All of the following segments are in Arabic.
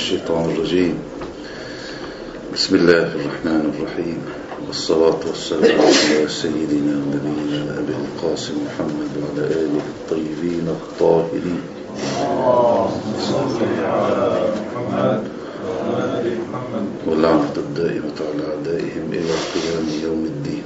الشيطان الرجيم. بسم الله الرحمن الرحيم، والصلاة والسلام على سيدنا ونبينا أبي القاسم محمد وعلى آله الطيبين الطاهرين. واللعنة الدائمة على أعدائهم إلى قيام يوم الدين.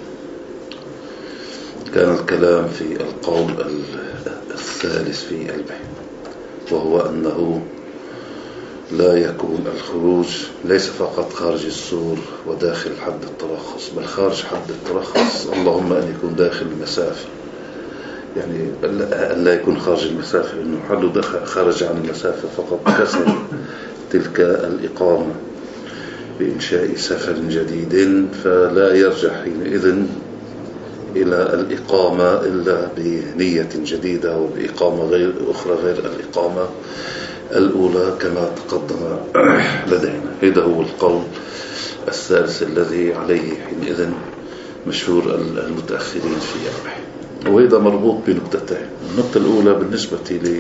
كان الكلام في القول الثالث في البحث، وهو أنه لا يكون الخروج ليس فقط خارج السور وداخل حد الترخص، بل خارج حد الترخص اللهم أن يكون داخل المسافة، يعني لا يكون خارج المسافة، إنه حد خرج عن المسافة فقط كسر تلك الإقامة بإنشاء سفر جديد، فلا يرجع حينئذ إلى الإقامة إلا بنية جديدة وبإقامة غير أخرى غير الإقامة الأولى كما تقدم لدينا. هذا هو القول الثالث الذي عليه حينئذ مشهور المتأخرين في البحث، وهذا مربوط بنقطتين. النقطة الأولى بالنسبة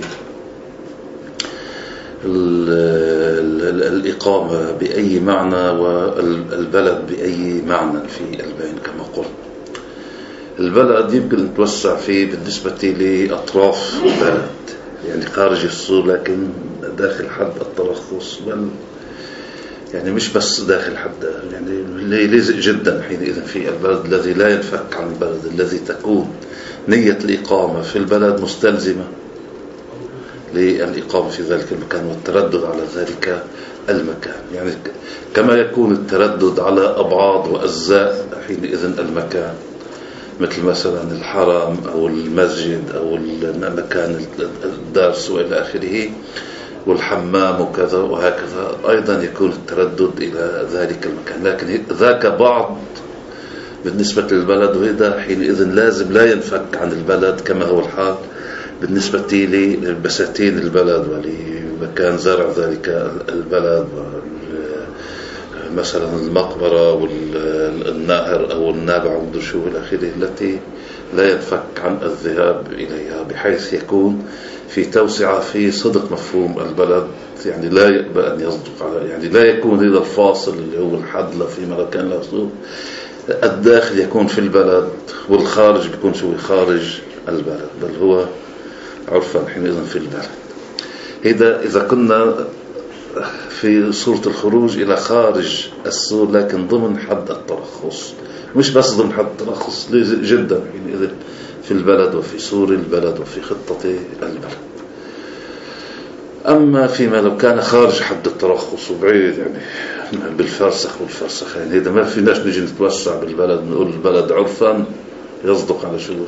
للإقامة بأي معنى والبلد بأي معنى في البين. كما قلت البلد يمكن أن نتوسع فيه بالنسبة لأطراف البلد، يعني خارج السور لكن داخل حد الترخص، بل يعني مش بس داخل حد، يعني لازق جدا حينئذ في البلد الذي لا ينفك عن البلد الذي تكون نية الإقامة في البلد مستلزمة للإقامة في ذلك المكان والتردد على ذلك المكان، يعني كما يكون التردد على أبعاد وأجزاء حينئذ المكان، مثل مثلا الحرم أو المسجد أو مكان الدرس وإلى آخره والحمام وكذا وهكذا، أيضا يكون التردد إلى ذلك المكان، لكن ذاك بعض بالنسبة للبلد، وهذا حينئذ لازم لا ينفك عن البلد كما هو الحال بالنسبة لبساتين البلد ولمكان زرع ذلك البلد، مثلا المقبرة والنهر أو النابع والدشو إلى آخره، التي لا ينفك عن الذهاب إليها، بحيث يكون في توسعة في صدق مفهوم البلد، يعني لا يقبل أن يصدق على، يعني لا يكون هذا الفاصل اللي هو الحد لا في مكان لا سوق، الداخل يكون في البلد والخارج بيكون شوي خارج البلد، بل هو عرفا حينئذ في البلد. إذا كنا في صورة الخروج إلى خارج السور لكن ضمن حد الترخص، مش بس ضمن حد الترخص جدا حينئذ في البلد وفي سور البلد وفي خطة البلد. أما فيما لو كان خارج حد الترخص وبعيد، يعني بالفرسخ والفرسخين، إذا ما فيناش نجي نتوسع بالبلد نقول البلد عرفا يصدق على شو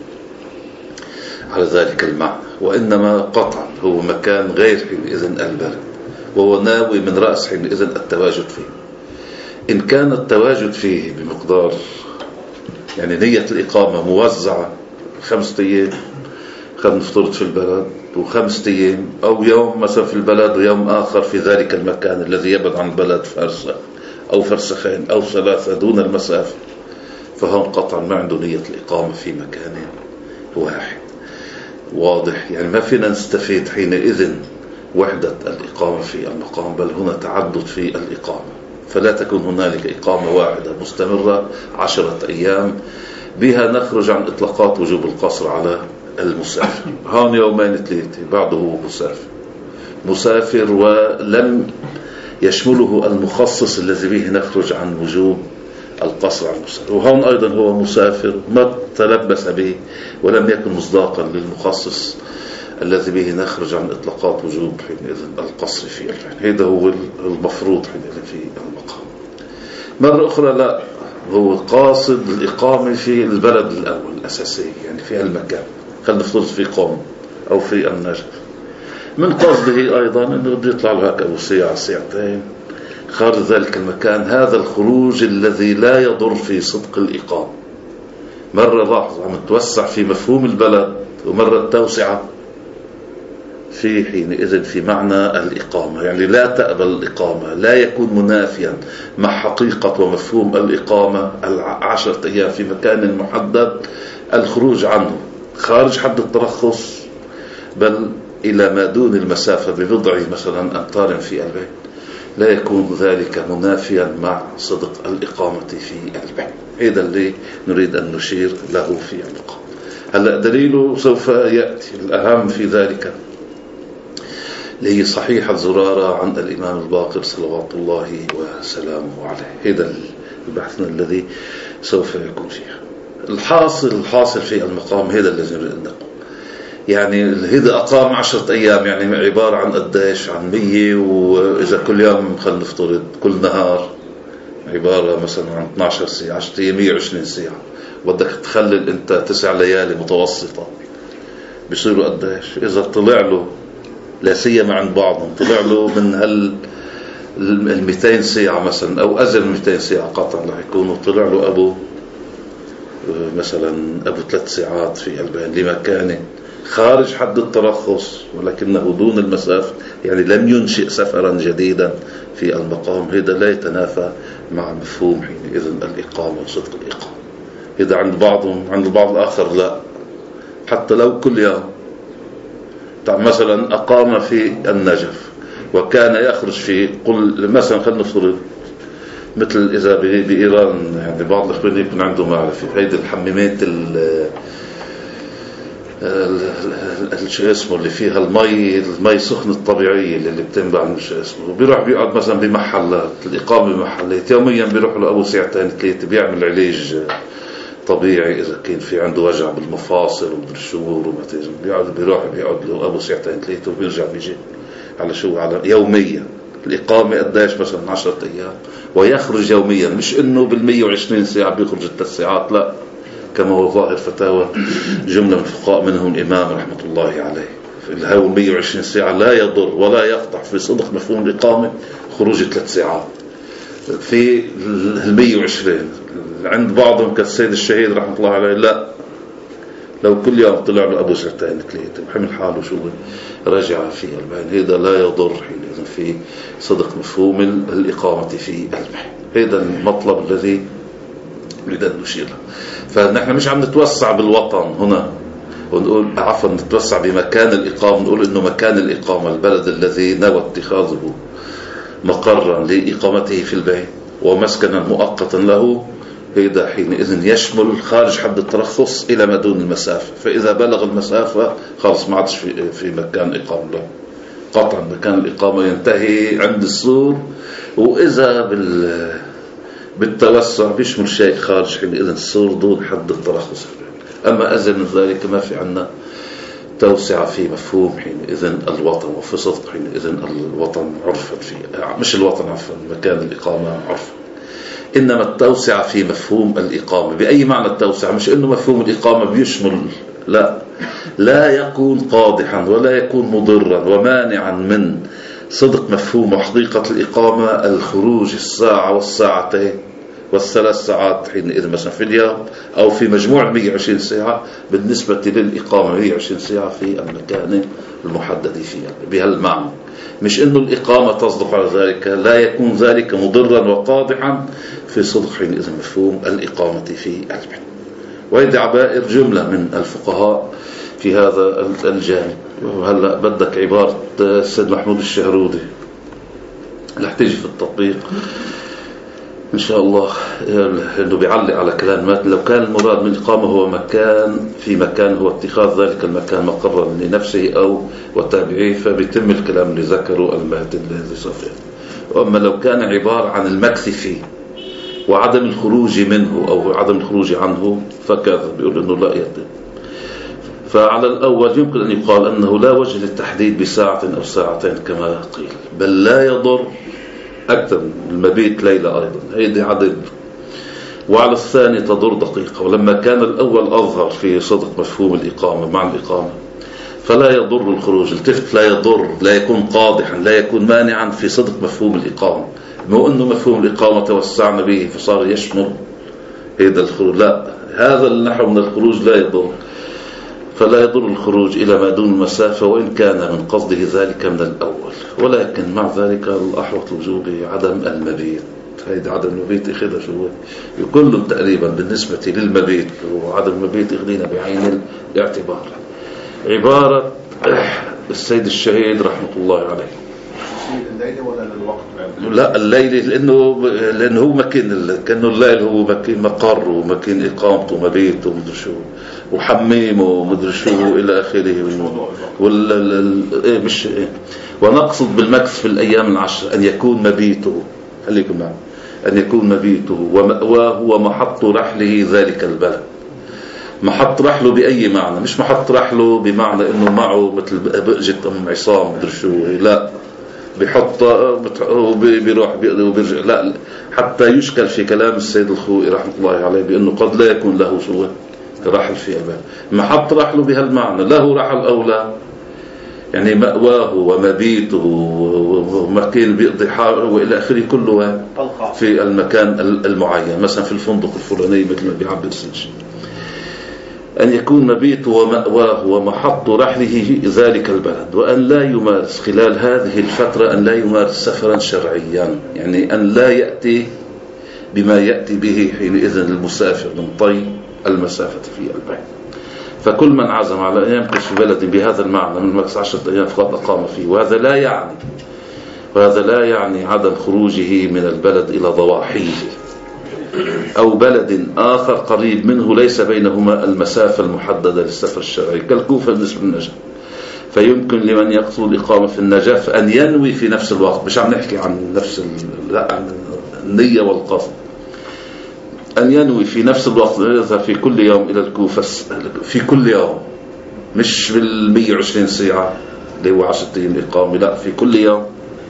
على ذلك المعنى، وإنما قطعا هو مكان غير حينئذ البلد، وهو ناوي من رأس حينئذ التواجد فيه. إن كان التواجد فيه بمقدار، يعني نية الإقامة موزعة 5 أيام، خلينا نفترض في البلد و5 أيام، أو يوم مثلا في البلد ويوم آخر في ذلك المكان الذي يبعد عن البلد فرسخ أو فرسخين أو 3 دون المسافة، فهم قطعا ما عنده نية الإقامة في مكان واحد. واضح؟ يعني ما فينا نستفيد حينئذ وحدة الإقامة في المقام، بل هنا تعدد في الإقامة، فلا تكون هنالك إقامة واحدة مستمرة 10 أيام بها نخرج عن إطلاقات وجوب القصر على المسافر. هون 2-3 بعده مسافر ولم يشمله المخصص الذي به نخرج عن وجوب القصر على المسافر، وهون أيضا هو مسافر ما تلبس به ولم يكن مصداقا للمخصص الذي به نخرج عن إطلاقات وجوب حينئذ القصر في الفعل. هذا هو المفروض حينئذ في المقام. مرة أخرى لا، هو قاصد الإقامة في البلد الأول الأساسي، يعني في المكان، خلينا نفترض في قوم أو في النجف، من قصده أيضا أنه بده يطلع له هكذا ساعة ساعتين خارج ذلك المكان. هذا الخروج الذي لا يضر في صدق الإقامة. مرة لاحظ عم نتوسع في مفهوم البلد، ومرة التوسعة في حينئذ في معنى الإقامة، يعني لا تقبل الإقامة، لا يكون منافيا مع حقيقة ومفهوم الإقامة 10 أيام في مكان محدد الخروج عنه خارج حد الترخص، بل إلى ما دون المسافة ببضع مثلا أمتار في البيت، لا يكون ذلك منافيا مع صدق الإقامة في البيت. هذا اللي نريد أن نشير له في المقام. هلأ دليله سوف يأتي. الأهم في ذلك اللي هي صحيحة زرارة عن الإمام الباقر صلوات الله وسلامه عليه. هذا البحث الذي سوف يكون فيه. الحاصل في المقام هذا الذي نريد أن نقوم. يعني هذا أقام 10 أيام، يعني عبارة عن قديش؟ عن 100. وإذا كل يوم خلينا نفترض كل نهار عبارة مثلا عن 12 ساعة، 10 أيام 120 ساعة، بدك تخلل أنت 9 ليالي متوسطة، بيصيروا قديش؟ إذا طلع له لا سيما عند بعضهم طلع له من ال 200 ساعة مثلا أو أزل من 200 ساعة قطعا، رح يكونوا طلع له أبو مثلا 3 ساعات في البيان لمكانه خارج حد الترخص ولكنه دون المسافة، يعني لم ينشئ سفرا جديدا في المقام. هذا لا يتنافى مع مفهوم حينئذ الإقامة وصدق الإقامة. هذا عند بعضهم، عند البعض الآخر لا، حتى لو كل يوم. مثلا أقام في النجف وكان يخرج في مثلا خلينا نفترض مثل إذا بإيران، يعني بعض الإخوان يكون عنده معرفة هيدي الحمامات شو اسمه اللي فيها المي سخنة الطبيعية اللي بتنبع من شو اسمه، وبيروح بيقعد مثلا بمحلات الإقامة بمحلات، يوميا بيروح له أبو 2 3 بيعمل علاج طبيعي إذا كان في عنده وجع بالمفاصل وبالشهور وما تيجي، بيروح بيقعد له أبو 2 3 وبيرجع بيجي على على يوميا. الإقامة قديش؟ مثلا 10 أيام، ويخرج يوميا، مش إنه بال120 ساعة بيخرج 3 ساعات، لا، كما هو ظاهر فتاوى جملة من الفقهاء منهم الإمام رحمة الله عليه. هاو 120 ساعة لا يضر ولا يقطع في صدق مفهوم الإقامة خروج 3 ساعات في 120. عند بعضهم كالسيد الشهيد رحمة الله عليه لا، لو كل يوم طلع له أبو 2 3 وحمل حاله شو رجع في البين، هذا لا يضر حينئذ في صدق مفهوم الإقامة في البين. هذا المطلب الذي نريد أن نشير له. فنحن مش عم نتوسع بالوطن هنا ونقول عفوا نتوسع بمكان الإقامة، نقول إنه مكان الإقامة البلد الذي نوى اتخاذه مقرا لإقامته في البيت ومسكنا مؤقتا له، هذا حينئذ يشمل خارج حد الترخص إلى ما دون المسافة. فإذا بلغ المسافة خلص ما عادش في مكان إقامة له قطعا، مكان الإقامة ينتهي عند السور. وإذا بالتوسع بيشمل شيء خارج حينئذ السور دون حد الترخص. أما أزل من ذلك ما في عنا توسع في مفهوم حينئذ الوطن، وفي صدق حينئذ الوطن عرفا مش الوطن عفوا مكان الإقامة عرفا، إنما التوسع في مفهوم الإقامة. بأي معنى التوسع؟ مش إنه مفهوم الإقامة بيشمل، لا يكون قادحا ولا يكون مضرا ومانعا من صدق مفهوم وحقيقة الإقامة الخروج 1 والساعتين 3 ساعات حينئذ مثلا في اليوم، أو في مجموع 120 ساعة بالنسبة للإقامة 120 ساعة في المكان المحدد فيها بهالمعنى. مش إنه الإقامة تصدق على ذلك، لا يكون ذلك مضرا وقادحا في صدق حينئذ مفهوم الإقامة في البيت. وهذه عبائر جملة من الفقهاء في هذا الجانب. وهلأ بدك عبارة السيد محمود الشهرودي رح تيجي في التطبيق إن شاء الله، إنه بيعلق على كلام لو كان المراد من الإقامة هو مكان هو اتخاذ ذلك المكان مقرا لنفسه أو وتابعيه، فبيتم الكلام اللي ذكره الماتن الذي صفيه. وأما لو كان عبارة عن المكث فيه وعدم الخروج منه أو عدم الخروج عنه فكذا، بيقول إنه لا يتم. فعلى الأول يمكن أن يقال أنه لا وجه للتحديد بساعة أو 2 ساعات كما قيل، بل لا يضر أكثر من المبيت ليلة أيضا، هيدي عدد. وعلى الثاني تضر دقيقة. ولما كان الأول أظهر في صدق مفهوم الإقامة مع الإقامة فلا يضر الخروج، التفت لا يضر، لا يكون قادحا، لا يكون مانعا في صدق مفهوم الإقامة. مو أنه مفهوم الإقامة توسعنا به فصار يشمل هذا الخروج، لا، هذا النحو من الخروج لا يضر، فلا يضر الخروج إلى ما دون المسافة وإن كان من قصده ذلك من الأول. ولكن مع ذلك الأحوط الوجوب عدم المبيت. هيدا عدم المبيت إخذها شو كلهم تقريبا بالنسبة للمبيت، وعدم المبيت يغنينا بعين الاعتبار. عبارة السيد الشهيد رحمة الله عليه الليل ولا للوقت؟ لا الليل، لأنه هو مكان، كأنه الليل هو مكان مقر ومكان إقامته ومبيته ومدري شو وحميمه ومدري شو إلى آخره. مش ونقصد بالمكث في الأيام العشر أن يكون مبيته، خليكم معي، أن يكون مبيته ومأواه ومحط رحله ذلك البلد. محط رحله بأي معنى؟ مش محط رحله بمعنى إنه معه مثل بقجة أم عصام مدري شو، لا، بيحطها وبيروح وبيرجع، لا، حتى يشكل في كلام السيد الخوئي رحمة الله عليه بأنه قد لا يكون له شو رحل في البلد. محط رحله بهالمعنى، له رحل أو لا، يعني مأواه ومبيته ومكان بيقضي حاره وإلى آخره كله في المكان المعين، مثلا في الفندق الفلاني مثل ما بيعبر السنشي. أن يكون مبيته ومأواه ومحط رحله ذلك البلد، وأن لا يمارس خلال هذه الفترة، أن لا يمارس سفرا شرعيا، يعني أن لا يأتي بما يأتي به حينئذ المسافر من طي المسافة في البيت. فكل من عزم على أن يمكث في بلد بهذا المعنى من مكث 10 أيام فقد أقام فيه، وهذا لا يعني عدم خروجه من البلد إلى ضواحيه أو بلد آخر قريب منه ليس بينهما المسافة المحددة للسفر الشرعي كالكوفة بالنسبة للنجف. فيمكن لمن يقصد الإقامة في النجف أن ينوي في نفس الوقت، مش عم نحكي عن نفس عن النية والقصد، أن ينوي في نفس الوقت يذهب في كل يوم إلى الكوفة في كل يوم، مش بال120 ساعة اللي هو 10 أيام إقامة، لا، في كل يوم.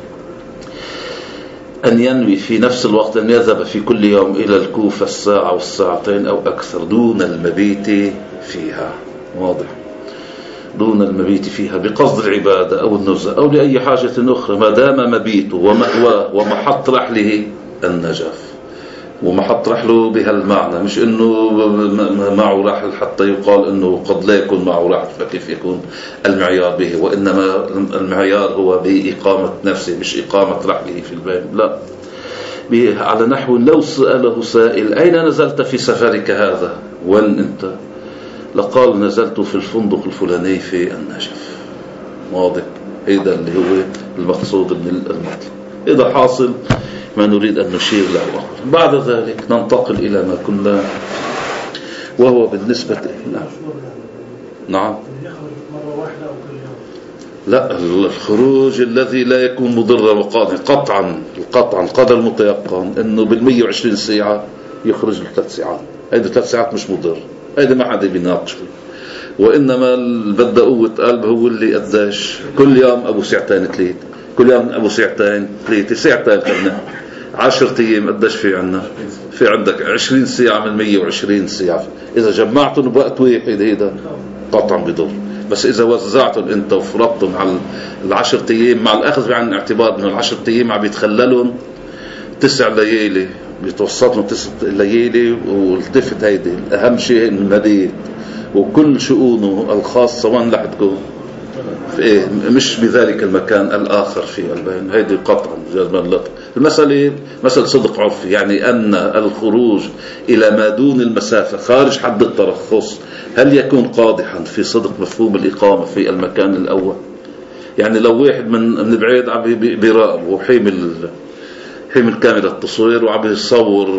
أن ينوي في نفس الوقت أن يذهب في كل يوم إلى الكوفة الساعة والساعتين أو أكثر دون المبيت فيها، واضح، دون المبيت فيها بقصد العبادة أو النزهة أو لأي حاجة أخرى، ما دام مبيته ومأواه ومحط رحله النجف. ومحط رحله بهالمعنى، مش إنه معه رحل حتى يقال إنه قد لا يكون معه رحل فكيف يكون المعيار به، وإنما المعيار هو بإقامة نفسه مش إقامة رحله في البيت، لا، على نحو لو سأله سائل أين نزلت في سفرك هذا، وين أنت، لقال نزلت في الفندق الفلاني في النجف، واضح، هذا اللي هو المقصود من المطلب. إذا حاصل ما نريد أن نشير له. بعد ذلك ننتقل إلى ما كنا، وهو بالنسبة نعم لا، الخروج الذي لا يكون مضرا قطعا قدر متيقن أنه بال120 ساعة يخرج ل3 ساعات، هذه 3 ساعات مش مضر، هذا ما حدا بيناقش فيه، وإنما بدأ قوة قلب هو اللي قداش كل يوم أبو ساعتين 3، كل يوم أبو ساعتين 3 ساعتين خلنا 10 أيام قداش في عنا؟ في عندك 20 ساعة من 120 ساعة، إذا جمعتهم بوقت واحد هيدا قطعا بضر، بس إذا وزعتهم أنت وفرضتهم على 10 أيام مع الأخذ بعين الاعتبار أنه 10 أيام عم بيتخللهم 9 ليالي، بيتوسط لهم 9 ليالي، والتفت هيدي أهم شيء المبيت وكل شؤونه الخاصة وين رح تكون إيه، مش بذلك المكان الآخر في البين، هيدي قطعا جزما لطف. المسألة مسألة صدق عرفي، يعني أن الخروج إلى ما دون المسافة خارج حد الترخص هل يكون قادحا في صدق مفهوم الإقامة في المكان الأول؟ يعني لو واحد من بعيد عم بيراقب وحيمل كاميرا التصوير وعم يصور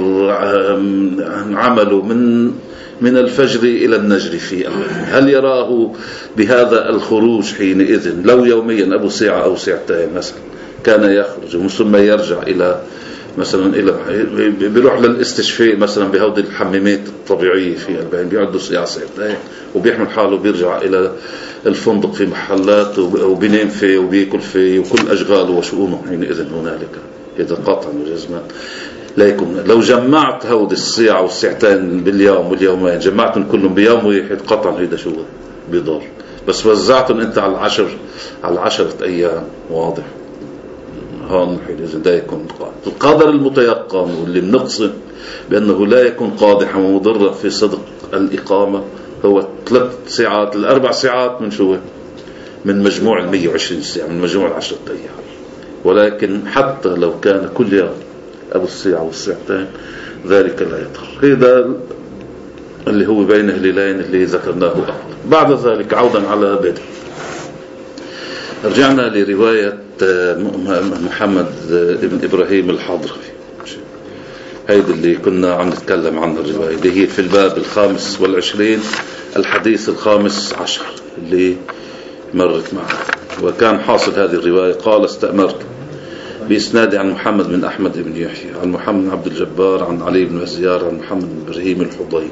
عمله من الفجر إلى النجر في هل يراه بهذا الخروج حينئذ لو يوميا أبو ساعة أو ساعتين مثلا كان يخرج ثم يرجع إلى مثلا بيروح للاستشفاء مثلا بهودي الحمامات الطبيعية في البين، بيعدوا ساعة ساعتين وبيحمل حاله بيرجع إلى الفندق في محلات وبينام فيه وبيأكل فيه وكل أشغاله وشؤونه حينئذ هنالك، إذا قطعا وجزما لا يكون. لو جمعت هودي الساعة والساعتين باليوم واليومين جمعتهم كلهم بيوم واحد قطعا هيدا شو بيضر، بس وزعتهم أنت على 10 أيام، واضح، هون حينئذ ده يكون القدر المتيقن واللي بنقصد بأنه لا يكون قادحا ومضرا في صدق الإقامة هو 3 ساعات 4 ساعات من شو من مجموع 120 ساعة من مجموع 10 أيام. ولكن حتى لو كان كل يوم أبو الساعة والساعتين ذلك لا يضر. هذا اللي هو بين هلالين اللي ذكرناه أول. بعد ذلك عودا على بدر، رجعنا لرواية محمد بن إبراهيم الحضرمي، هيدي اللي كنا عم نتكلم عنها، الرواية اللي هي في الباب 25 الحديث 15 اللي مرت معه. وكان حاصل هذه الرواية: قال استأمرت بإسناد عن محمد بن أحمد بن يحيى عن محمد بن عبد الجبار عن علي بن مزيار عن محمد بن إبراهيم الحضيمي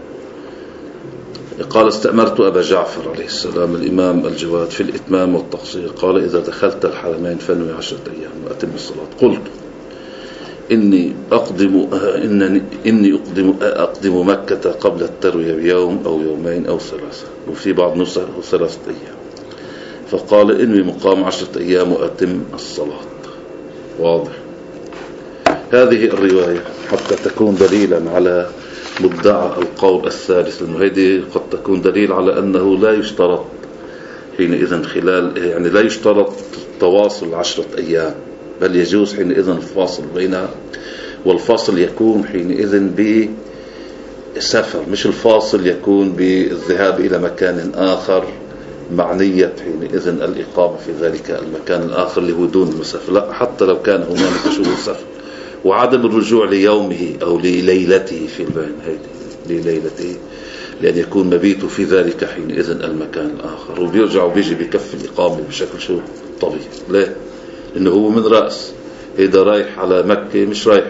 قال استأمرت أبا جعفر عليه السلام الإمام الجواد في الإتمام والتقصير. قال إذا دخلت الحرمين فانوي 10 أيام وأتم الصلاة. قلت إني أقدم مكة قبل التروية بيوم أو يومين أو 3، وفي بعض نسخ 3 أيام. فقال إني مقام 10 أيام وأتم الصلاة. واضح. هذه الرواية حتى تكون دليلا على مدعى القول الثالث، لأنه هذه قد تكون دليل على أنه لا يشترط حينئذ يعني لا يشترط تواصل 10 أيام، بل يجوز حينئذ الفاصل بينها، والفاصل يكون حينئذ بسفر، مش الفاصل يكون بالذهاب إلى مكان آخر مع نية حينئذ الإقامة في ذلك المكان الآخر اللي هو دون المسافة. لا، حتى لو كان هناك شهور سفر. وعدم الرجوع ليومه أو لليلته في البين، هيدي لليلته، لأن يكون مبيته في ذلك حينئذ المكان الآخر، وبيرجع وبيجي بكف الإقامة بشكل شو طبيعي. ليه؟ إنه هو من رأس إذا رايح على مكة، مش رايح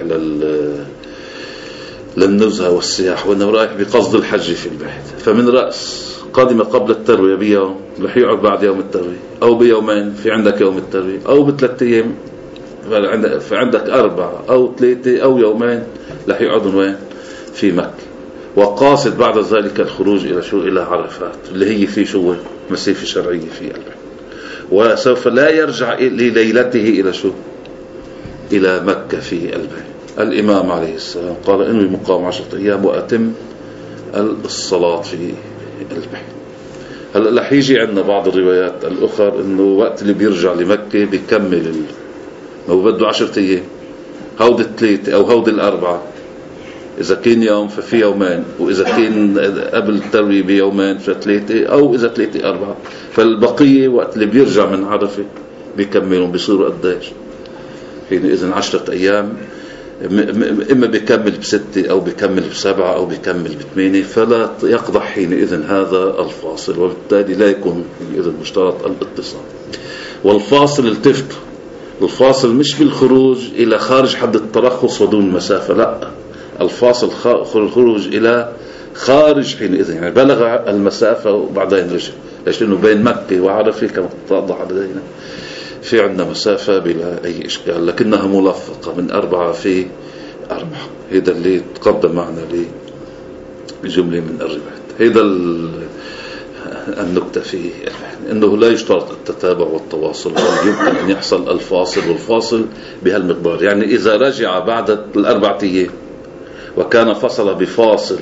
للنزهة والسياح، وإنه رايح بقصد الحج في البيت. فمن رأس قادمة قبل التروية بيوم، رح يقعد بعد يوم التروية، أو بيومين في عندك يوم التروية، أو ب3 أيام فعندك 4 أو 3 أو يومين رح يقعدون وين؟ في مكة. وقاصد بعد ذلك الخروج إلى شو؟ إلى عرفات، اللي هي في شو؟ مسافة شرعية في البيت. وسوف لا يرجع لليلته إلى شو؟ إلى مكة في البيت. الإمام عليه السلام قال إنه مقام 10 أيام وأتم الصلاة في البيت. هلا رح يجي عندنا بعض الروايات الأخرى إنه وقت اللي بيرجع لمكة بيكمل هو بده 10 أيام، هود 3 أو هود 4. إذا كان يوم ففي يومين، وإذا كان قبل التروية بيومين ف3، أو إذا 3 4. فالبقية وقت اللي بيرجع من عرفة بيكملون، بيصيروا قديش؟ حينئذ 10 أيام، إما بيكمل ب6 أو بيكمل ب7 أو بيكمل ب8، فلا يقضح حينئذ هذا الفاصل، وبالتالي لا يكون حينئذ مشترط الاتصال. والفاصل التفت، الفاصل مش بالخروج إلى خارج حد الترخص ودون مسافة، لا، الفاصل الخروج إلى خارج حينئذ، يعني بلغ المسافة وبعدين رجع. ليش؟ لأنه بين مكة وعرفة كما توضح لدينا في عندنا مسافة بلا أي إشكال، لكنها ملفقة من 4 في 4. هذا اللي تقدم معنا لجملة من الروايات. هذا النكتة فيه أنه لا يشترط التتابع والتواصل، بل يمكن أن يحصل الفاصل، والفاصل بهالمقدار. يعني إذا رجع بعد 4 أيام وكان فصل بفاصل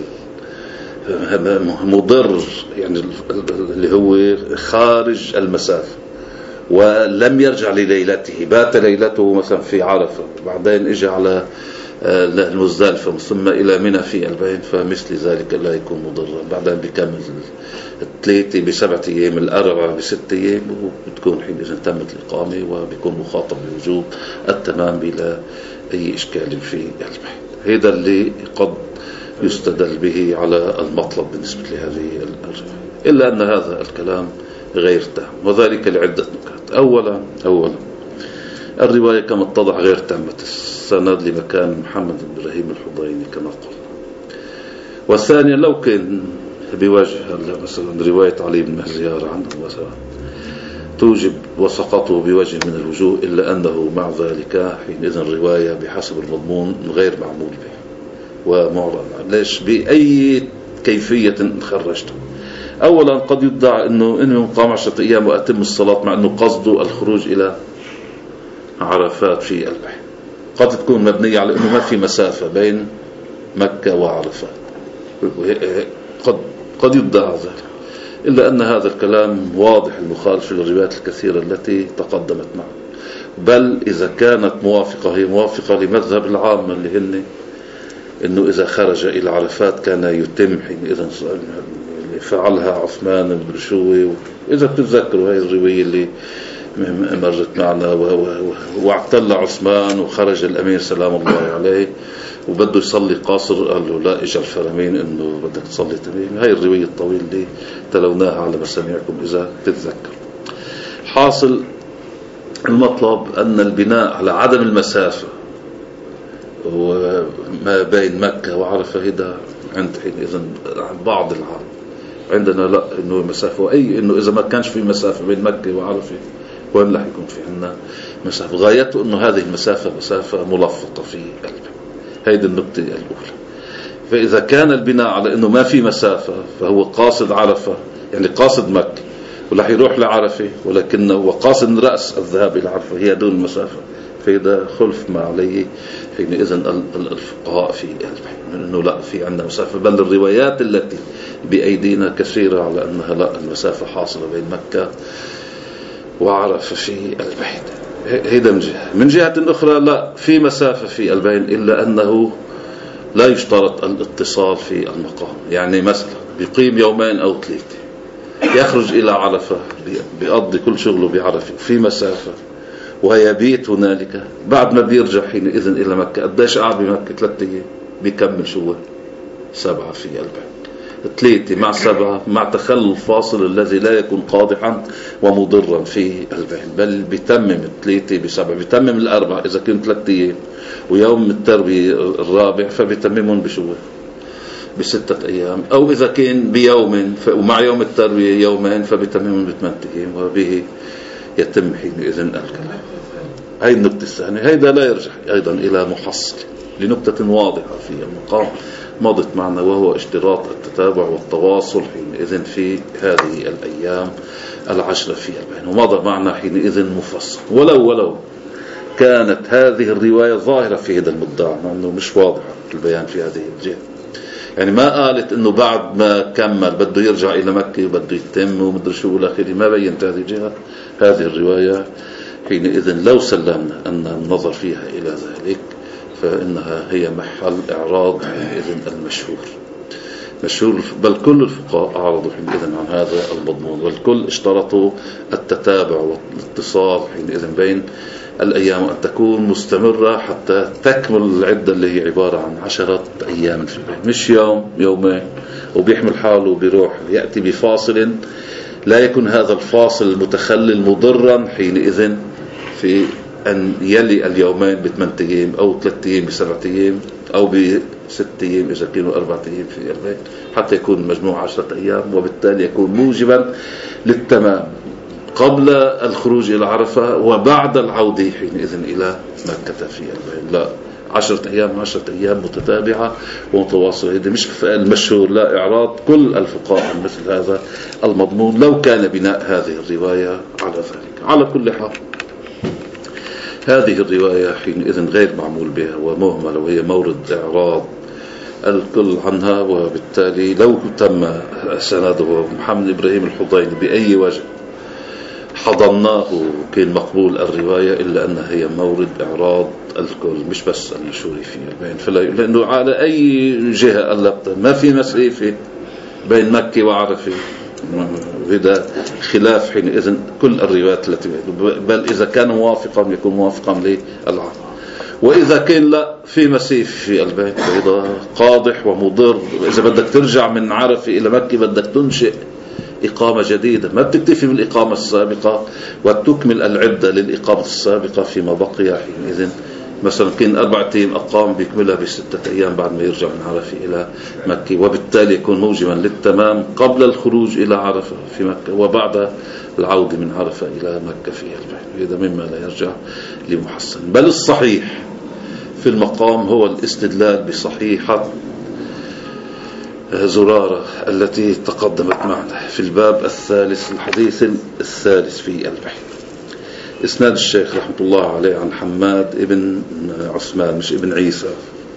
مضر، يعني اللي هو خارج المسافة، ولم يرجع لليلته، بات ليلته مثلا في عرفة، بعدين اجى على المزدلفة ثم إلى منى في البين، فمثل ذلك لا يكون مضرا. بعدين بيكمل 3 ب7 أيام، 4 ب6 أيام، وبتكون حينئذ تمت الإقامة، وبيكون مخاطب بوجوب التمام بلا أي إشكال في البيت. هذا اللي قد يستدل به على المطلب بالنسبة لهذه الرواية، إلا أن هذا الكلام غير تام، وذلك لعدة نكات. أولا الرواية كما اتضح غير تامة السند لمكان محمد بن إبراهيم الحضيمي كما قلنا. والثانيا لو كان بوجه مثلا رواية علي بن مزيار عنه مثلا توجب وسقطه بوجه من الوجوه، إلا أنه مع ذلك حينئذ الرواية بحسب المضمون غير معمول به ومعرض. ليش؟ بأي كيفية خرجته. أولا قد يدعى إنه قام 10 أيام وأتم الصلاة، مع أنه قصده الخروج إلى عرفات في البحر. قد تكون مبنية على أنه ما في مسافة بين مكة وعرفات، قد يدعى ذلك، إلا أن هذا الكلام واضح المخالف للروايات الكثيرة التي تقدمت معه. بل إذا كانت موافقة، هي موافقة لمذهب العامة اللي هن إنه إذا خرج إلى عرفات كان يتم حينئذ، فعلها عثمان بن برشوي. وإذا بتتذكروا هاي الرواية اللي مرت معنا واعتل عثمان وخرج الأمير سلام الله عليه وبده يصلي قاصر، قال له لا، إجا الفرمين إنه بدك تصلي تميم. هاي الرواية الطويلة اللي تلوناها على مسامعكم إذا تتذكر. حاصل المطلب أن البناء على عدم المسافة وما بين مكة وعرفة هذا عند حينئذ بعض العرب، عندنا لا، إنه مسافة، وأي إنه إذا ما كانش في مسافة بين مكة وعرفة وين رح يكون في عنا مسافة؟ غايته إنه هذه المسافة مسافة ملفقة في قلبه. هيدي النقطة الأولى. فإذا كان البناء على إنه ما في مسافة فهو قاصد عرفة، يعني قاصد مكة ولا يروح لعرفة، ولكنه هو قاصد رأس الذهاب إلى عرفة هي دون المسافة، فإذا خلف ما عليه حينئذ الفقهاء في قلبه إنه لا، في عندنا مسافة. بل الروايات التي بأيدينا كثيرة على أنها لا، المسافة حاصلة بين مكة وعرفة في البيت. هيدا من جهة أخرى لا، في مسافة في البين، إلا أنه لا يشترط الاتصال في المقام. يعني مثلا بيقيم يومين أو 3، يخرج إلى عرفة، بيقضي كل شغله بعرفة في مسافة، ويبيت هنالك، بعد ما بيرجع حينئذ إلى مكة قديش قاعد بمكة؟ 3 أيام، بيكمل شو 7 في البين. 3 مع 7 مع تخلل الفاصل الذي لا يكون قادحا ومضرا في البين، بل بيتمم 3 ب7، بيتمم 4 إذا كنت 3 أيام، ويوم التربية الرابع فبيتممهم بشو ب6 أيام، أو إذا كان بيوم ومع يوم التربية يومين فبيتممهم ب8 أيام، وبه يتم حينئذ الكلام. هاي النقطة الثانية. هيدا لا يرجع أيضا إلى محصل لنقطة واضحة في المقام مضت معنا، وهو اشتراط التتابع والتواصل حينئذ في هذه الأيام 10 في البين، ومضى معنا حينئذ مفصل. ولو كانت هذه الرواية ظاهرة في هذا المدعى، مع أنه مش واضحة البيان في هذه الجهة. يعني ما قالت أنه بعد ما كمل بده يرجع إلى مكة وبده يتم ومدري شو والآخر، ما بينت هذه الجهة. هذه الرواية حينئذ لو سلمنا أن النظر فيها إلى ذلك فإنها هي محل إعراض حينئذ المشهور، بل كل الفقهاء أعرضوا حينئذ عن هذا المضمون، والكل اشترطوا التتابع والاتصال حينئذ بين الأيام، أن تكون مستمرة حتى تكمل العدة اللي هي عبارة عن 10 أيام في البيت، مش يوم يومين وبيحمل حاله وبيروح يأتي بفاصل لا يكون هذا الفاصل المتخلل مضرا حينئذ في أن يلي اليومين ب8 أيام أو 3 أيام ب7 أيام أو ب6 أيام إذا كانوا 4 أيام في البيت، حتى يكون المجموع 10 أيام، وبالتالي يكون موجبا للتمام قبل الخروج إلى عرفة وبعد العودة حينئذ إلى مكة في البيت. لا، 10 أيام متتابعة ومتواصلة. هذا مش المشهور، لا، إعراض كل الفقهاء مثل هذا المضمون لو كان بناء هذه الرواية على ذلك. على كل حال هذه الرواية حينئذ غير معمول بها ومهملة، وهي مورد إعراض الكل عنها، وبالتالي لو تم سنده محمد إبراهيم الحضيني بأي وجه حضناه وكان مقبول الرواية، إلا أنها هي مورد إعراض الكل مش بس المشهور في البين. لأنه على أي جهة قلبت ما في مسافة بين مكة وعرفة، وهذا خلاف حينئذ كل الروايات التي، بل إذا كان موافقا يكون موافقا للعام، وإذا كان لا في مسافة في البين فهذا قادح ومضر. إذا بدك ترجع من عرفة إلى مكة بدك تنشئ إقامة جديدة، ما بتكتفي بالإقامة السابقة وتكمل العدة للإقامة السابقة فيما بقي حينئذ. مثلا كان 4 أيام أقام بيكملها ب6 أيام بعد ما يرجع من عرفة إلى مكة، وبالتالي يكون موجبا للتمام قبل الخروج إلى عرفة في مكة وبعد العودة من عرفة إلى مكة في البين. هذا مما لا يرجع لمحسن. بل الصحيح في المقام هو الاستدلال بصحيحة زرارة التي تقدمت معنا في الباب الثالث، الحديث الثالث في البحث. إسناد الشيخ رحمة الله عليه عن حماد ابن عثمان مش ابن عيسى،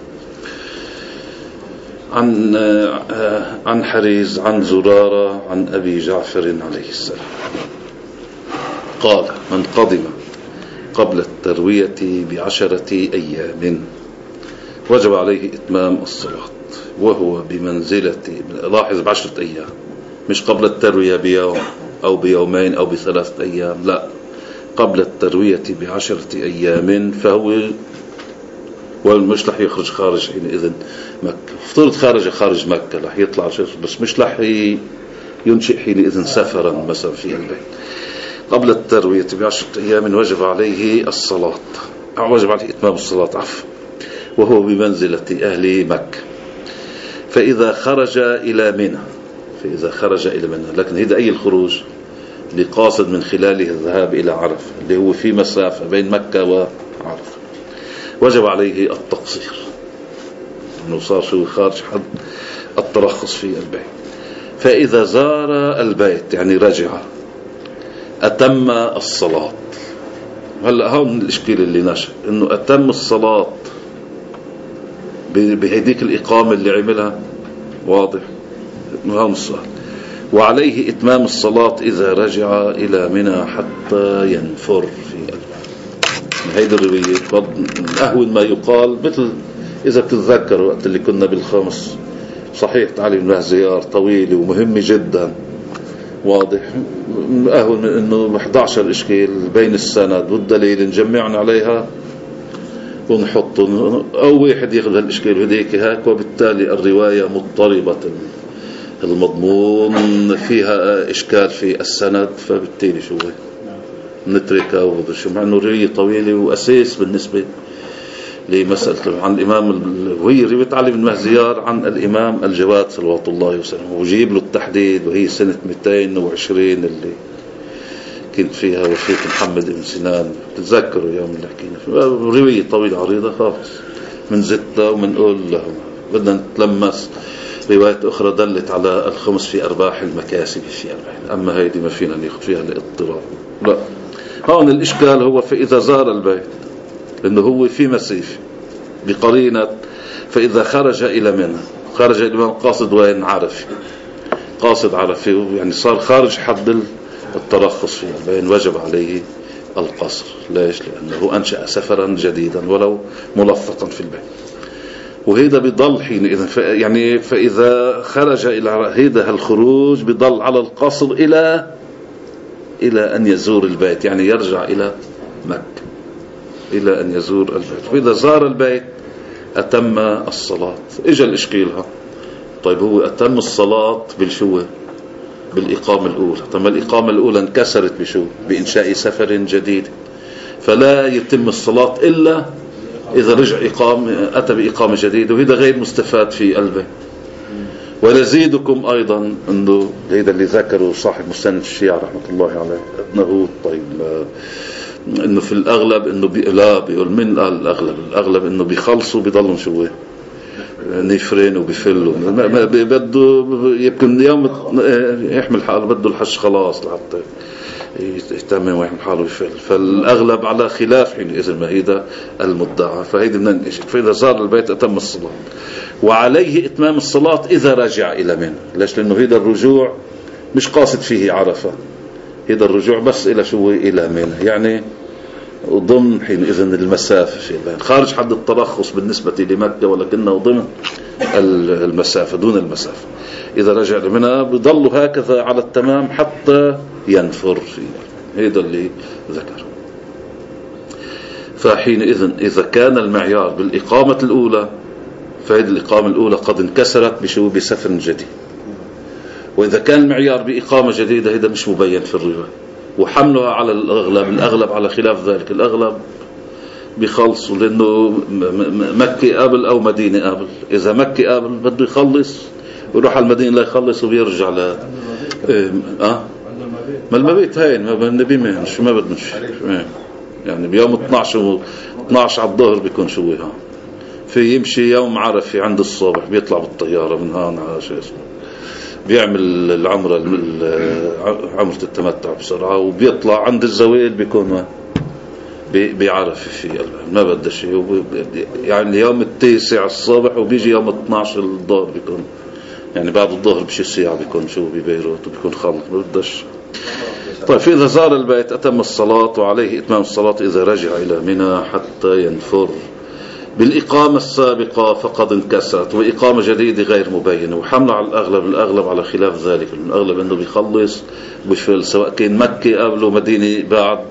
عن حريز عن زرارة عن أبي جعفر عليه السلام قال: من قدم قبل التروية ب10 أيام وجب عليه إتمام الصلاة، وهو بمنزلة، لاحظ 10 أيام مش قبل التروية بيوم أو بيومين أو ب3 أيام، لا، قبل التروية ب10 أيام فهو والمش رح يخرج خارج حينئذ مكة. افترض خارج مكة رح يطلع بس مش رح ينشئ حينئذ سفرا مثلا في البيت. قبل التروية ب10 أيام وجب عليه الصلاة، وجب عليه إتمام الصلاة وهو بمنزلة أهل مكة. فإذا خرج إلى منى لكن هذا أي الخروج لقاصد من خلاله الذهاب إلى عرفة اللي هو في مسافة بين مكة وعرفة، وجب عليه التقصير أنه صار شو خارج حد الترخص في البيت. فإذا زار البيت يعني رجع أتم الصلاة. هلأ هون الإشكال اللي نشأ أنه أتم الصلاة بهديك الإقامة اللي عملها، واضح هون السؤال. وعليه إتمام الصلاة إذا رجع إلى منى حتى ينفر في البيت. هيدي الرواية أهون ما يقال، مثل إذا بتتذكروا وقت اللي كنا بالخمس صحيح تعليم له زيار طويلة ومهمة جدا، واضح أهون من أنه 11 إشكال بين السند والدليل نجمعنا عليها ونحطه، أو واحد ياخذ هالإشكال وهديك هيك، وبالتالي الرواية مضطربة المضمون فيها إشكال في السند، فبالتالي شو نتركها وشو مع أنه رواية طويلة وأساس بالنسبة لمسألة عن الإمام وهي رواية علي بن مهزيار عن الإمام الجواد صلوات الله وسلامه، وجيب له التحديد وهي سنة 220 اللي كنت فيها وفاة محمد بن سنان. تتذكروا يوم اللي حكينا رواية طويلة عريضة خالص من زتة، ومنقول لهم بدنا نتلمس روايات أخرى دلت على الخمس في أرباح المكاسب في أرباح، أما هيدي ما فينا ناخذ فيها الاضطراب. لا، هون الإشكال هو فإذا زار البيت لأنه هو في مسيف بقرينة. فإذا خرج إلى منى، خرج إلى منى قاصد وين؟ عرفة، قاصد عرفة، يعني صار خارج حد الترخص فيه بين، وجب عليه القصر. ليش؟ لأنه أنشأ سفرا جديدا ولو ملفقا في البيت، وهذا بيضل حين يعني فإذا خرج إلى هذا الخروج بيضل على القصر إلى أن يزور البيت، يعني يرجع إلى مكة إلى أن يزور البيت. فإذا زار البيت أتم الصلاة. إجا الإشكيلها، طيب هو أتم الصلاة بالشو؟ بالإقامة الأولى. طيب الإقامة الأولى انكسرت بشو؟ بإنشاء سفر جديد، فلا يتم الصلاة إلا إذا رجع أتى بإقامة جديدة، وهذا غير مستفاد في البيت. ونزيدكم أيضا أنه هذا اللي ذكره صاحب مستند الشيعة رحمة الله عليه أنه طيب أنه في الأغلب أنه لا بيقول من قال الأغلب أنه بيخلصوا بيضلوا شو نفرين وبيفلوا، بده يمكن يوم يحمل حاله بده الحج خلاص لحتى يهتم ويحمل حاله بيفل. فالأغلب على خلاف حينئذ ما هيدا المدعى. فهيدا من الإشي. فإذا زار البيت أتم الصلاة، وعليه إتمام الصلاة إذا رجع إلى منى. ليش؟ لأنه هيدا الرجوع مش قاصد فيه عرفة، هيدا الرجوع بس إلى شو؟ إلى منى، يعني ضمن حينئذ المسافة في البيت، خارج حد الترخص بالنسبة لمكة ولكنه ضمن المسافة دون المسافة. إذا رجع لمنى بضل هكذا على التمام حتى ينفر فيه. هذا اللي ذكر. فحينئذ إذا كان المعيار بالإقامة الأولى فهذه الإقامة الأولى قد انكسرت بشو؟ بسفر جديد. وإذا كان المعيار بإقامة جديدة هذا مش مبين في الرواية، وحملها على الأغلب على خلاف ذلك. الأغلب بيخلصوا لأنه مكة قبل أو مدينة قبل. إذا مكة قبل بده يخلص ويروح على المدينة لا يخلص وبيرجع ما المبيت هين ما النبي ما بدناش يعني بيوم 12 على الظهر بيكون شو في يمشي يوم عرفة عند الصبح بيطلع بالطيارة من هون على شيء اسمه بيعمل العمرة عمرة التمتع بسرعة، وبيطلع عند الزويل بيكون بيعرف في ما بده شيء. يعني يوم 9 الصبح وبيجي يوم 12 الظهر بيكون يعني بعد الظهر بشي ساعة بيكون شو ببيروت وبيكون خلص ما بدش. طيب فإذا زار البيت أتم الصلاة، وعليه إتمام الصلاة إذا رجع إلى منى حتى ينفر. بالإقامة السابقة فقد انكسرت، وإقامة جديدة غير مبينة، وحمل على الأغلب على خلاف ذلك. الأغلب أنه بيخلص بفعل سواء كان مكة قبل ومدينة بعد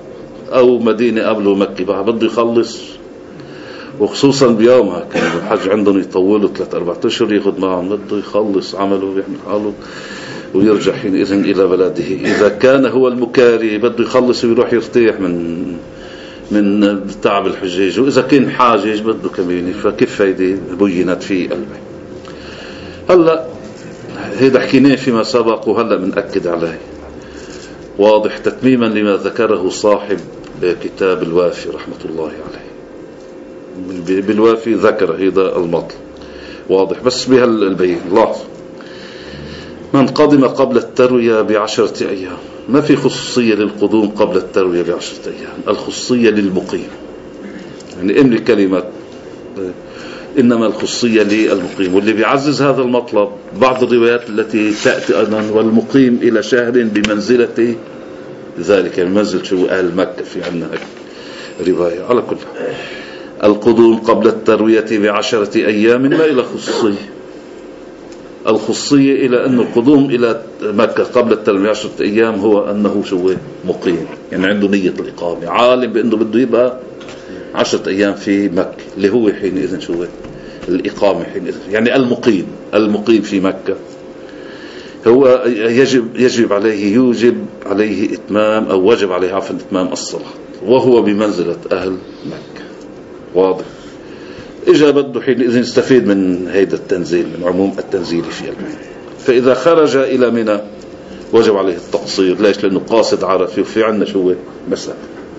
أو مدينة قبله مكة بقى بده يخلص، وخصوصا بيومها كان الحج عندهم يطولوا 3-4 أشهر، ياخذ معهم بده يخلص عمله ويعمل حاله ويرجع حينئذ إلى بلده. إذا كان هو المكاري بده يخلص ويروح يرتاح من تعب الحجاج، وإذا كان حاجج بده كميني، فكيف هيدي بينت في قلبي. هلا هيدا حكيناه فيما سبق وهلا بنأكد عليه. واضح تتميما لما ذكره صاحب كتاب الوافي رحمة الله عليه. بالوافي ذكر هذا المطلب واضح، بس بهالبين لاحظ: من قدم قبل التروية ب10 أيام. ما في خصوصية للقدوم قبل التروية ب10 أيام، الخصوصية للمقيم. يعني املك كلمة إنما الخصوصية للمقيم. واللي بيعزز هذا المطلب بعض الروايات التي تأتي أيضا: والمقيم إلى شهر بمنزلة ذلك، يعني منزل شو أهل مكة. في عنا رواية. على كل القدوم قبل التروية ب10 أيام ما إلى خصوصية. الخصية إلى أن القدوم إلى مكة قبل التروية ب10 أيام هو أنه شو مقيم، يعني عنده نية الإقامة، عالم بأنه بده يبقى 10 أيام في مكة، اللي هو حينئذ شو الإقامة حينئذ. يعني المقيم في مكة هو يجب عليه إتمام، أو وجب عليه عفوا إتمام الصلاة، وهو بمنزلة أهل مكة. واضح. إجا بده حينئذ يستفيد من هيدا التنزيل، من عموم التنزيل في المدينة. فإذا خرج إلى منى وجب عليه التقصير. ليش؟ لأنه قاصد عرفي، وفي عنا شو مسافة.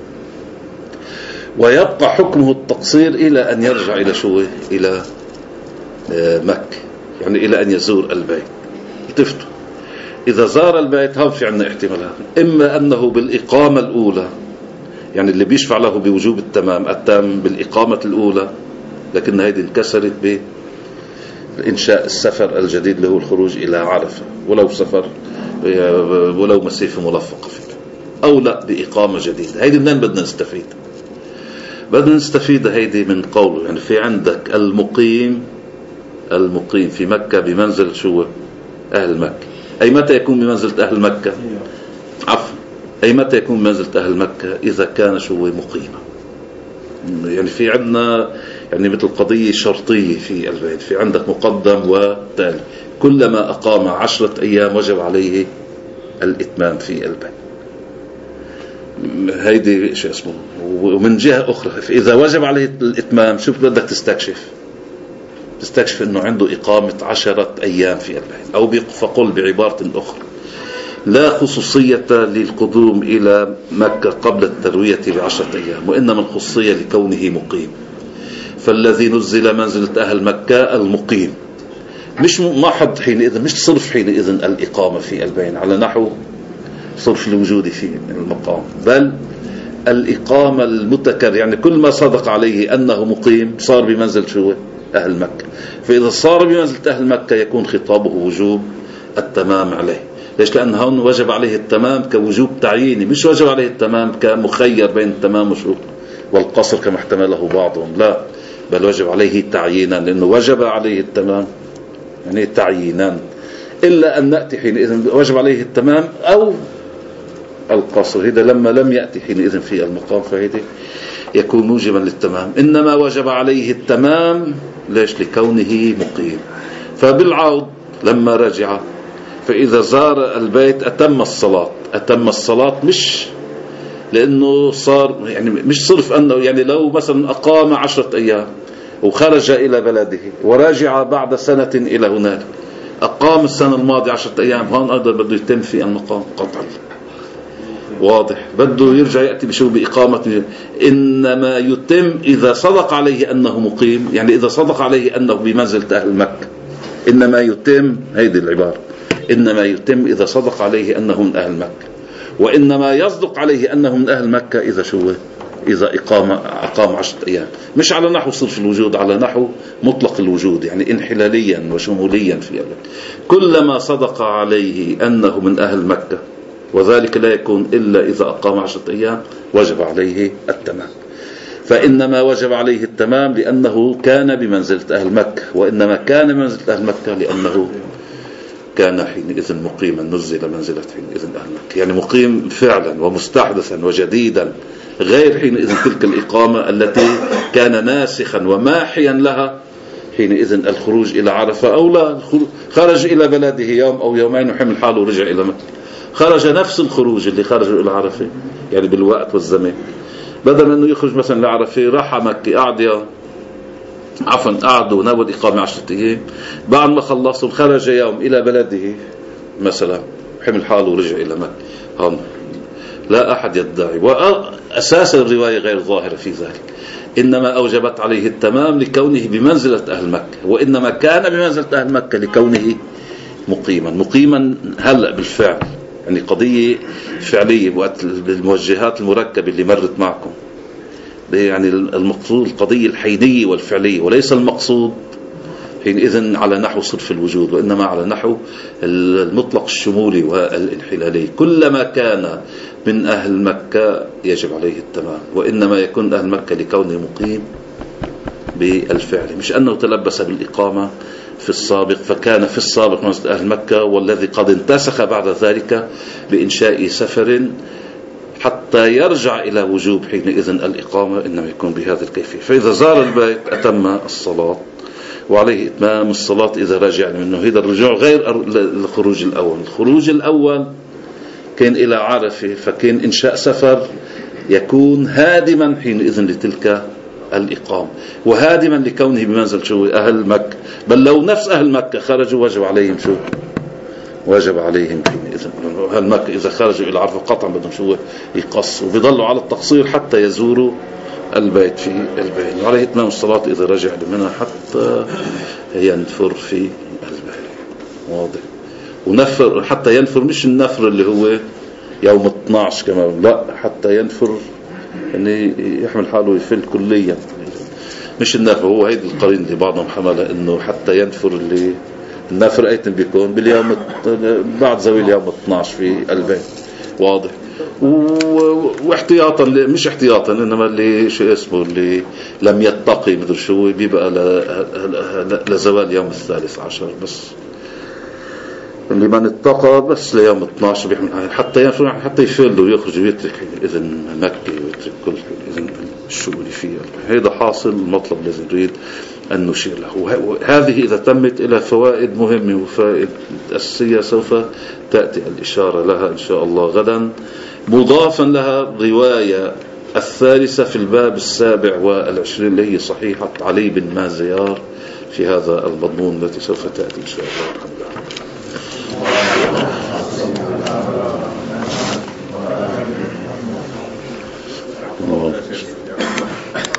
ويبقى حكمه التقصير إلى أن يرجع إلى شو إلى مكة، يعني إلى أن يزور البيت. التفتوا، إذا زار البيت هم في عنا احتمالات: إما أنه بالإقامة الأولى، يعني اللي بيشفع له بوجوب التام بالإقامة الأولى، لكن هيدي انكسرت بإنشاء السفر الجديد اللي هو الخروج إلى عرفة، ولو مسيفة ملفقة فيه، أو لا بإقامة جديدة. هيدي منين بدنا نستفيد؟ بدنا نستفيد هيدي من قوله، يعني في عندك المقيم في مكة بمنزل شو أهل مكة. أي متى يكون بمنزلة أهل مكة؟ عفوا، أي متى يكون بمنزلة أهل مكة؟ إذا كان شو مقيما. يعني في عندنا يعني مثل قضية شرطية في البيت، في عندك مقدم وتالي. كلما أقام 10 أيام وجب عليه الإتمام في البيت. هيدي شو اسمه. ومن جهة أخرى إذا وجب عليه الإتمام، شوف بدك تستكشف أنه عنده إقامة 10 أيام في البيت. أو فقل بعبارة أخرى: لا خصوصية للقدوم إلى مكة قبل التروية ب10 أيام، وإنما الخصوصية لكونه مقيم. فالذي نزل منزلة أهل مكة المقيم، مش ما حد حينئذ، مش صرف حينئذ الإقامة في البين على نحو صرف الوجود في المقام، بل الإقامة المتكرر. يعني كل ما صدق عليه أنه مقيم صار بمنزل شو أهل مكة. فإذا صار بمنزلة أهل مكة يكون خطابه وجوب التمام عليه. ليش؟ لأن هون وجب عليه التمام كوجوب تعييني، مش وجب عليه التمام كمخير بين التمام والقصر كما احتمله بعضهم. لا، بل وجب عليه تعيينا، لأنه وجب عليه التمام يعني تعيينا. إلا أن نأتي حينئذ وجب عليه التمام أو القصر. هذا لما لم يأتي حينئذ في المقام، فهذا يكون موجبا للتمام. إنما وجب عليه التمام. ليش؟ لكونه مقيم. فبالعود لما رجع، فإذا زار البيت أتم الصلاة، مش لأنه صار يعني مش صرف أنه يعني لو مثلا أقام 10 أيام وخرج إلى بلده وراجع بعد سنة إلى هناك، أقام السنة الماضية 10 أيام، هون أيضا بده يتم في المقام قطعا. واضح؟ بده يرجع يأتي بشو بإقامة. إنما يتم إذا صدق عليه أنه مقيم، يعني إذا صدق عليه أنه بمنزلة أهل مكة. إنما يتم، هيدي العبارة، إنما يتم إذا صدق عليه أنه من أهل مكة. وإنما يصدق عليه أنه من أهل مكة إذا أقام 10 أيام، مش على نحو صرف الوجود، على نحو مطلق الوجود، يعني انحلاليا وشموليا في الله. كلما صدق عليه أنه من أهل مكة، وذلك لا يكون إلا إذا أقام 10 أيام، وجب عليه التمام. فإنما وجب عليه التمام لأنه كان بمنزلة أهل مكة، وإنما كان بمنزلة أهل مكة لأنه كان حينئذ مقيما، نزل منزلة حينئذ أهل مكة، يعني مقيم فعلا ومستحدثا وجديدا، غير حينئذ تلك الإقامة التي كان ناسخا وماحيا لها حينئذ الخروج إلى عرفة، أو لا خرج إلى بلده يوم أو يومين وحمل حاله ورجع إلى مكة، خرج نفس الخروج اللي خرجوا إلى عرفة، يعني بالوقت والزمان، بدل من أنه يخرج مثلا لعرفة راح مكة قعدوا ناووا الإقامة 10 أيام، بعد ما خلصوا خرج يوم إلى بلده مثلا حمل حاله ورجع إلى مكة. هون لا أحد يدعي، وأساس الرواية غير ظاهرة في ذلك، إنما أوجبت عليه التمام لكونه بمنزلة أهل مكة، وإنما كان بمنزلة أهل مكة لكونه مقيما هلأ بالفعل، يعني قضية فعلية وقت الموجهات المركبة اللي مرت معكم، يعني المقصود القضية الحينية والفعلية، وليس المقصود حينئذ على نحو صرف الوجود، وإنما على نحو المطلق الشمولي والانحلالي. كلما كان من أهل مكة يجب عليه التمام، وإنما يكون أهل مكة لكونه مقيم بالفعل، مش أنه تلبس بالإقامة في السابق فكان في السابق مسجد أهل مكة، والذي قد انتسخ بعد ذلك بإنشاء سفر حتى يرجع إلى وجوب حينئذ الإقامة، إنما يكون بهذا الكيفية. فإذا زار البيت أتم الصلاة، وعليه إتمام الصلاة إذا رجع منه. هذا الرجوع غير الخروج الأول. الخروج الأول كان إلى عرفة، فكان إنشاء سفر يكون هادما حينئذ لتلك الإقامة، وهادما لكونه بمنزل شو أهل مكة، بل لو نفس أهل مكة خرجوا وجب عليهم شو واجب عليهم حينئذ أهل مكة إذا خرجوا إلى عرفة قطعا بدهم شو يقصوا، وبيضلوا على التقصير حتى يزوروا البيت في البيت، وعليه إتمام الصلاة إذا رجع لمنى حتى ينفر في البيت. واضح؟ ونفر حتى ينفر، مش النفر اللي هو يوم 12 كمان، لا، حتى ينفر يعني يحمل حاله يفل كليا، مش النفر هو هيدي القرين اللي بعضهم حملها انه حتى ينفر، اللي النفر ايتم بيكون باليوم بعد زوال يوم 12 في البيت. واضح؟ واحتياطا، مش احتياطا انما اللي شو اسمه اللي لم يتقي مدري شو بيبقى لزوال يوم 13 بس، اللي من اتقى بس ليوم 12 بيحمل حتى ينفر، حتى يفل ويخرج ويترك إذن مكة ويترك كل إذن الشغل فيها. هذا حاصل المطلب الذي نريد أن نشير له. وهذه إذا تمت إلى فوائد مهمة وفائد أساسية سوف تأتي الإشارة لها إن شاء الله غدا، مضافا لها رواية الثالثة في الباب 27 اللي هي صحيحة علي بن مازيار في هذا المضمون التي سوف تأتي إن شاء الله.